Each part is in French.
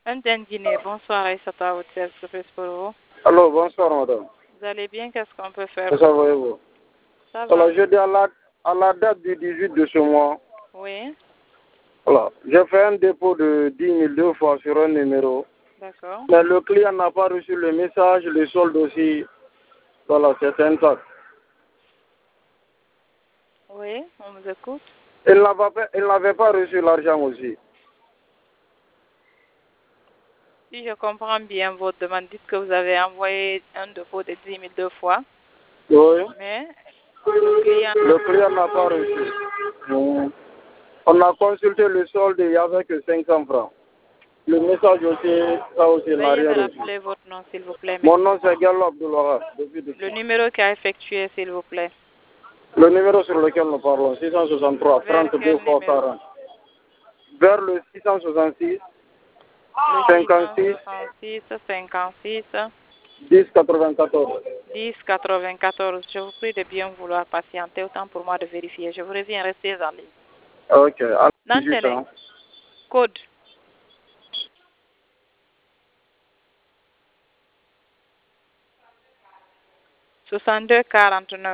Ndendine, bonsoir Aïssata à votre service pour vous. Allô, bonsoir madame. Vous allez bien? Qu'est-ce qu'on peut faire? Ça va et vous? Ça va. Alors, je dis à la date du 18 de ce mois, Oui, voilà, j'ai fait un dépôt de 10 000 deux fois sur un numéro. d'accord. Mais le client n'a pas reçu le message, le solde aussi. Voilà, c'est un sac. Oui, on vous écoute. Il n'avait pas reçu l'argent aussi. Si je comprends bien votre demande, dites que vous avez envoyé un dépôt de 10 000 deux fois, Oui. mais le client n'a pas reçu. On a consulté le solde, il n'y avait que 500 francs. Le message aussi, ça aussi, il n'a veuillez rien me reçu. rappeler votre nom, s'il vous plaît. Mon nom, c'est Gallo Abdulwahab. Le numéro qui a effectué, s'il vous plaît. Le numéro sur lequel nous parlons, 663 Vers 32 quel fois numéro? 40. Vers le 666 Le 56 666 56 10 94. 10 94. Je vous prie de bien vouloir patienter, autant pour moi de vérifier. Je vous reviens, restez en ligne. Ok. Nantele, code. Soixante-deux 49.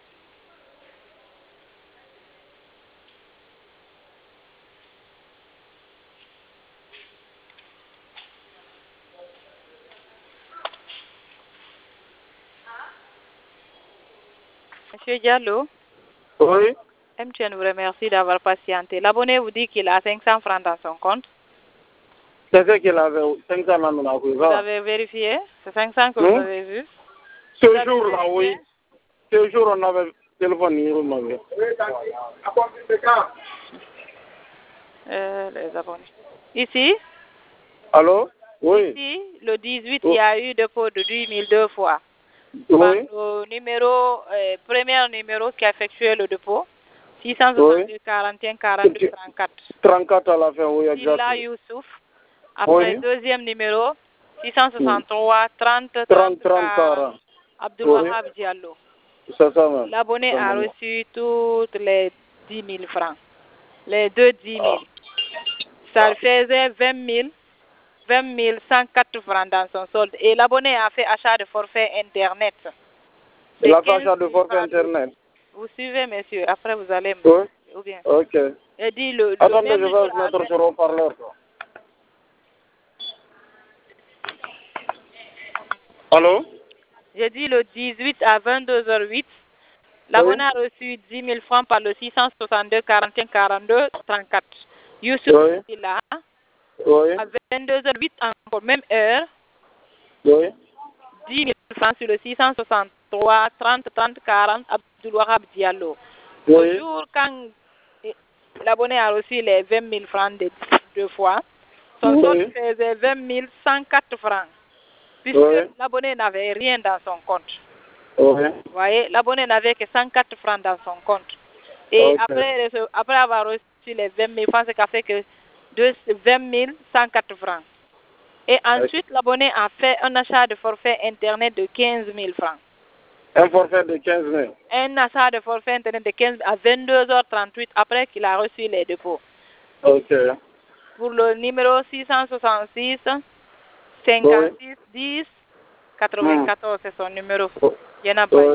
Monsieur Diallo, Oui. MTN vous remercie d'avoir patienté. L'abonné vous dit qu'il a 500 francs dans son compte. C'est ce qu'il avait 500 dans Vous avez vérifié? C'est 500 que vous avez vu? Ce jour-là, oui. Ce jour, on avait téléphoné. Les abonnés. Ici? Allô? Oui. Ici, le 18, il y a eu dépôt de 10 000 deux fois. Oui. Le numéro, premier numéro qui a effectué le dépôt, 662 41 42 34. 34 à la fin, oui, exactement. Silla Youssouf. Après, deuxième numéro, 663 30 30 40 40. Abdulwahab Diallo. C'est ça même. L'abonné a reçu toutes les 10 000 francs. Les deux 10 000. Ça faisait 20 104 francs dans son solde. Et l'abonné a fait achat de forfait Internet. Il a fait achat de forfait Internet. Vous suivez, monsieur. Après, vous allez me... Oui. Ou bien. Ok. Et dit le Attendez, même je vais jour mettre sur haut-parleur. Allô? J'ai dit le 18 à 22h08. L'abonné a reçu 10 000 francs par le 662 41 42 34. Youssouf Silla. Oui. À 22h08, encore même heure. Oui. 10 000 francs sur le 663 30 30 40 Abdulwahab Diallo. Le jour quand l'abonné a reçu les 20 000 francs deux fois, son solde faisait 20 104 francs. Puisque l'abonné n'avait rien dans son compte. Vous voyez, l'abonné n'avait que 104 francs dans son compte. Et après avoir reçu les 20 000 francs, c'est qu'a fait que 20 104 francs. Et ensuite, l'abonné a fait un achat de forfait Internet de 15 000 francs. Un forfait de 15 000. Un achat de forfait Internet de 15 000 à 22h38 après qu'il a reçu les dépôts. Ok. Pour le numéro 666 56 10 94, c'est son numéro. Il y en a pas.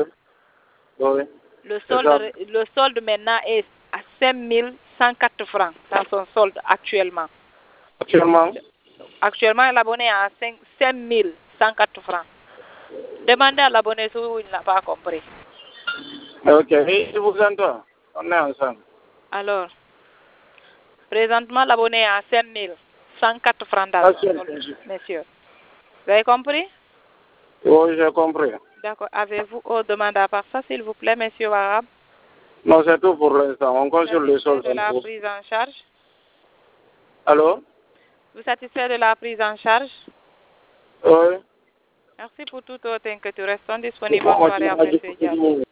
Le solde maintenant est à 5 104 francs dans son solde actuellement. Actuellement, l'abonné est à 5 104 francs. Demandez à l'abonné si il n'a pas compris. Ok, je vous entends. On est ensemble. Alors, présentement, l'abonné est à 5 104 francs dans son solde, monsieur. Vous avez compris? Oui, j'ai compris. D'accord. Avez-vous autre demande à part ça, s'il vous plaît, monsieur Wahab? Non, c'est tout pour l'instant. On consulte le solde. De la prise en charge? Allô? Vous satisfait de la prise en charge? Oui. Merci pour toute autre inquiétude. Restons disponibles. Bonne soirée à M. Diallo.